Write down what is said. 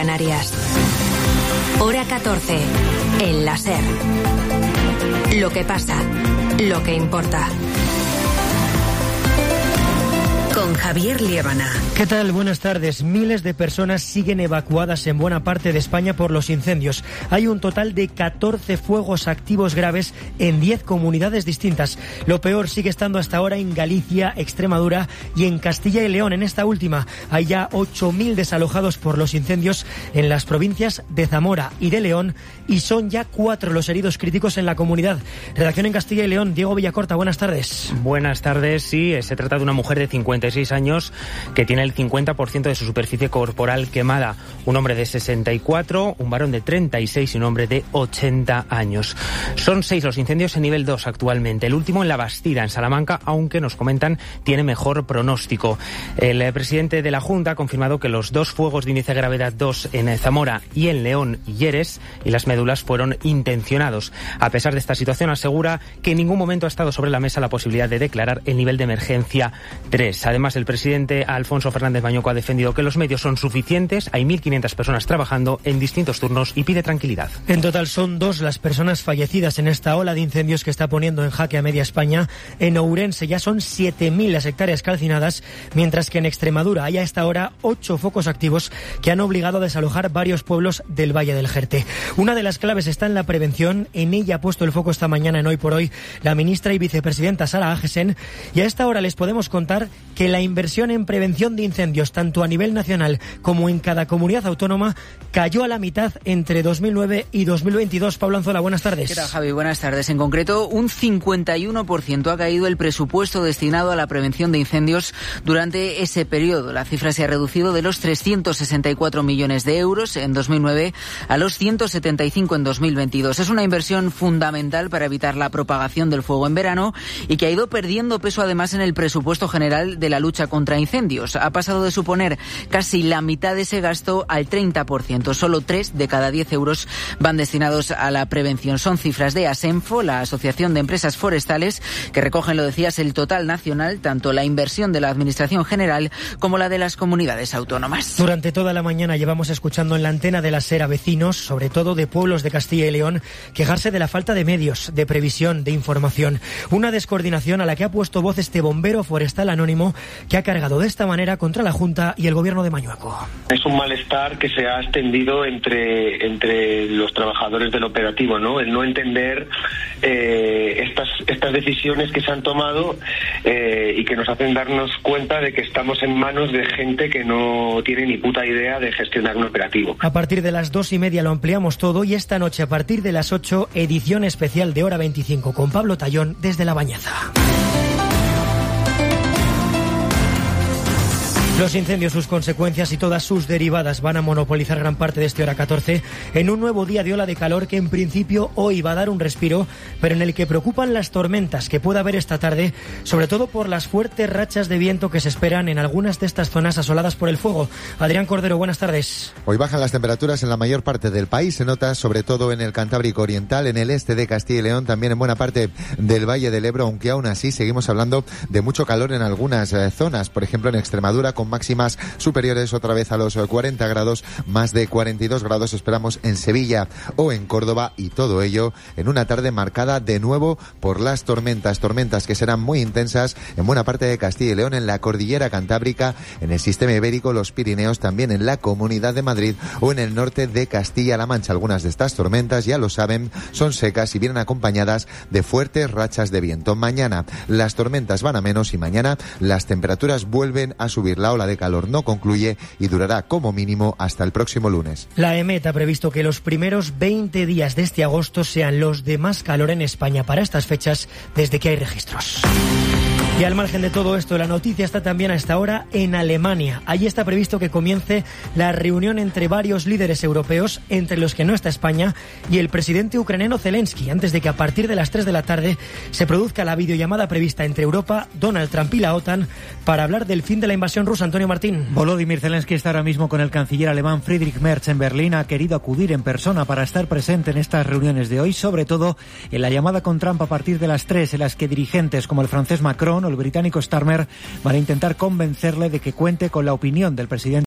Canarias. Hora 14, en la SER. Lo que pasa, lo que importa. Con Javier Liébana. ¿Qué tal? Buenas tardes. Miles de personas siguen evacuadas en buena parte de España por los incendios. Hay un total de 14 fuegos activos graves en 10 comunidades distintas. Lo peor sigue estando hasta ahora en Galicia, Extremadura y en Castilla y León. En esta última hay ya 8.000 desalojados por los incendios en las provincias de Zamora y de León, y son ya 4 los heridos críticos en la comunidad. Redacción en Castilla y León, Diego Villacorta, buenas tardes. Buenas tardes, sí, se trata de una mujer de 56 años que tiene el 50% de su superficie corporal quemada. Un hombre de 64, un varón de 36 y un hombre de 80 años. Son 6 los incendios en nivel 2 actualmente. El último en La Bastida, en Salamanca, aunque nos comentan tiene mejor pronóstico. El presidente de la Junta ha confirmado que los 2 fuegos de índice de gravedad 2 en Zamora y en León y Lleres y las médulas fueron intencionados. A pesar de esta situación, asegura que en ningún momento ha estado sobre la mesa la posibilidad de declarar el nivel de emergencia 3. Además, el presidente Alfonso Fernández Mañueco ha defendido que los medios son suficientes, hay 1.500 personas trabajando en distintos turnos y pide tranquilidad. En total son 2 las personas fallecidas en esta ola de incendios que está poniendo en jaque a media España. En Ourense ya son 7.000 las hectáreas calcinadas, mientras que en Extremadura hay a esta hora 8 focos activos que han obligado a desalojar varios pueblos del Valle del Jerte. Una de las claves está en la prevención. En ella ha puesto el foco esta mañana en Hoy por Hoy la ministra y vicepresidenta Sara Agesen, y a esta hora les podemos contar que la inversión en prevención de incendios, tanto a nivel nacional como en cada comunidad autónoma, cayó a la mitad entre 2009 y 2022. Pablo Anzola, buenas tardes. ¿Qué tal, Javi? Buenas tardes. En concreto, un 51% ha caído el presupuesto destinado a la prevención de incendios durante ese periodo. La cifra se ha reducido de los 364 millones de euros en 2009 a los 175 en 2022. Es una inversión fundamental para evitar la propagación del fuego en verano y que ha ido perdiendo peso además en el presupuesto general de la lucha contra incendios. Ha pasado de suponer casi la mitad de ese gasto al 30%. Solo 3 de cada 10 euros van destinados a la prevención. Son cifras de ASENFO, la Asociación de Empresas Forestales, que recogen, lo decías, el total nacional, tanto la inversión de la Administración General como la de las comunidades autónomas. Durante toda la mañana llevamos escuchando en la antena de la SER a vecinos, sobre todo de pueblos de Castilla y León, quejarse de la falta de medios, de previsión, de información. Una descoordinación a la que ha puesto voz este bombero forestal anónimo que ha cargado de esta manera contra la Junta y el gobierno de Mañueco. Es un malestar que se ha extendido entre los trabajadores del operativo, ¿no? El no entender estas decisiones que se han tomado y que nos hacen darnos cuenta de que estamos en manos de gente que no tiene ni puta idea de gestionar un operativo. A partir de las 2:30 lo ampliamos todo, y esta noche a partir de las 8, edición especial de Hora 25 con Pablo Tallón desde La Bañeza. Los incendios, sus consecuencias y todas sus derivadas van a monopolizar gran parte de este Hora 14 en un nuevo día de ola de calor que en principio hoy va a dar un respiro, pero en el que preocupan las tormentas que pueda haber esta tarde, sobre todo por las fuertes rachas de viento que se esperan en algunas de estas zonas asoladas por el fuego. Adrián Cordero, buenas tardes. Hoy bajan las temperaturas en la mayor parte del país, se nota sobre todo en el Cantábrico Oriental, en el este de Castilla y León, también en buena parte del Valle del Ebro, aunque aún así seguimos hablando de mucho calor en algunas zonas, por ejemplo en Extremadura, con máximas superiores otra vez a los 40 grados, más de 42 grados esperamos en Sevilla o en Córdoba, y todo ello en una tarde marcada de nuevo por las tormentas que serán muy intensas en buena parte de Castilla y León, en la cordillera cantábrica, en el sistema ibérico, los Pirineos, también en la Comunidad de Madrid o en el norte de Castilla-La Mancha. Algunas de estas tormentas, ya lo saben, son secas y vienen acompañadas de fuertes rachas de viento. Mañana las tormentas van a menos y mañana las temperaturas vuelven a subir. La ola de calor no concluye y durará como mínimo hasta el próximo lunes. La EMET ha previsto que los primeros 20 días de este agosto sean los de más calor en España para estas fechas desde que hay registros. Y al margen de todo esto, la noticia está también a esta hora en Alemania. Allí está previsto que comience la reunión entre varios líderes europeos, entre los que no está España, y el presidente ucraniano Zelensky, antes de que a partir de las 3 de la tarde se produzca la videollamada prevista entre Europa, Donald Trump y la OTAN para hablar del fin de la invasión rusa. Antonio Martín. Volodymyr Zelensky está ahora mismo con el canciller alemán Friedrich Merz en Berlín. Ha querido acudir en persona para estar presente en estas reuniones de hoy, sobre todo en la llamada con Trump a partir de las 3, en las que dirigentes como el francés Macron o el británico Starmer van a intentar convencerle de que cuente con la opinión del presidente